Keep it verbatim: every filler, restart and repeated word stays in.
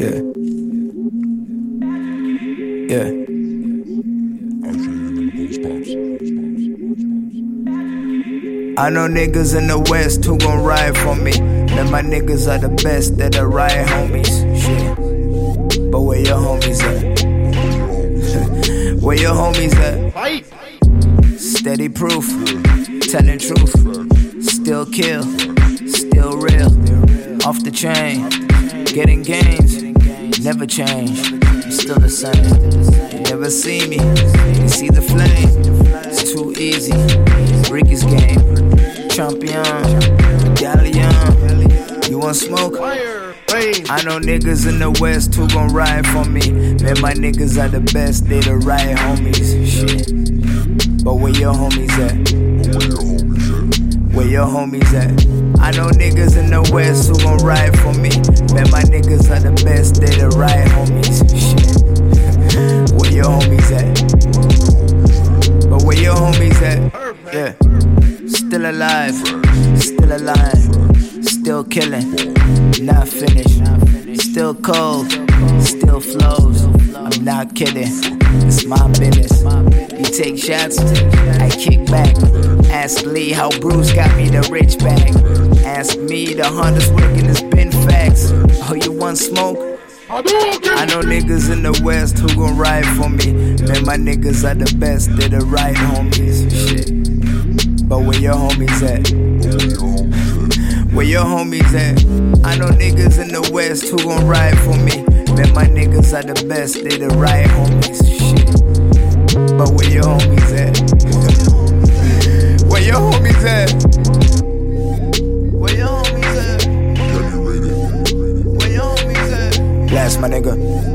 Yeah. Yeah. I know niggas in the West who gon' ride for me. Man, my niggas are the best, they're the right homies. Shit. But where your homies at? Where your homies at? Fight. Steady proof, telling truth. Still kill, still real. Off the chain, getting gains. Never change, I'm still the same. You never see me, you see the flame. It's too easy, Ricky's game. Champion, medallion. You want smoke? Fire. Rain. I know niggas in the West who gon' ride for me. Man, my niggas are the best, they the right homies. Shit. But where your homies at? Where your homies at? I know niggas in the West who gon' ride for me. Man, my niggas are the best, they the right homies. Shit. Where your homies at? But where your homies at? Yeah. Still alive, still alive, still killing, not finished. Still cold, still flows. I'm not kidding, it's my business. You take shots, I kick back. Ask Lee how Bruce got me the rich bag. Ask me the Honda's working, it's been facts. Oh, you want smoke? I know niggas in the West who gon' ride for me. Man, my niggas are the best, they're the right homies. Shit. But where your homies at? Where your homies at? I know niggas in the West who gon' ride for me. Man, my niggas are the best, they the right homies. Shit. But where your homies at? Where your homies at? Where your homies at? Where your homies at? Blast my nigga.